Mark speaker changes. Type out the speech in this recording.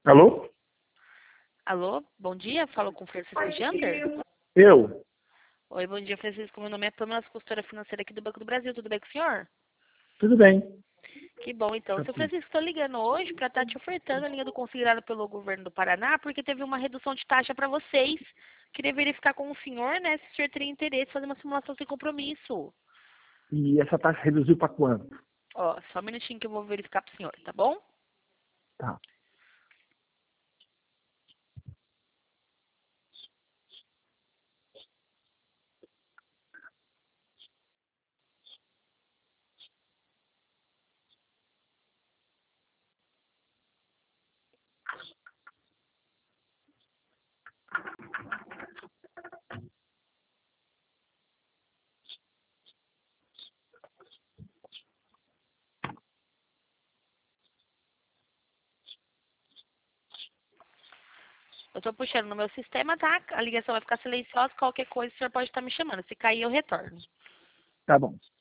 Speaker 1: Alô?
Speaker 2: Alô, bom dia, falo com Francisco Jander.
Speaker 1: Eu?
Speaker 2: Oi, bom dia, Francisco, meu nome é Pamela, consultora financeira aqui do Banco do Brasil, tudo bem com o senhor?
Speaker 1: Tudo bem.
Speaker 2: Que bom, então. Seu
Speaker 1: Aqui.
Speaker 2: Francisco, estou ligando hoje para estar te ofertando a linha do considerado pelo governo do Paraná, porque teve uma redução de taxa para vocês. Queria verificar com o senhor, né, se o senhor teria interesse em fazer uma simulação sem compromisso.
Speaker 1: E essa taxa reduziu para quanto?
Speaker 2: Ó, só um minutinho que eu vou verificar para o senhor, tá bom?
Speaker 1: Tá.
Speaker 2: Eu estou puxando no meu sistema, tá? A ligação vai ficar silenciosa, qualquer coisa o senhor pode estar me chamando. Se cair, eu retorno.
Speaker 1: Tá bom.